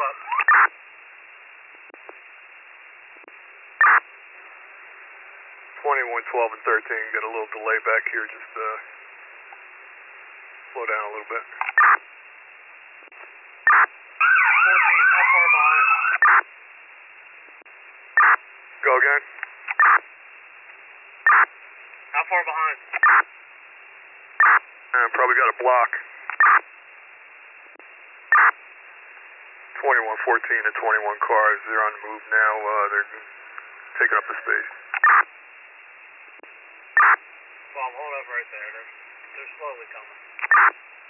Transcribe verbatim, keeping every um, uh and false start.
up. twenty-one, twelve, and thirteen, got a little delay back here, just uh, slow down a little bit. fourteen, how far behind? Go again. How far behind? Uh, probably got a block. twenty-one, fourteen, and twenty-one cars, they're on the move now, uh, they're taking up the space. Well, hold up right there, they're, they're slowly coming.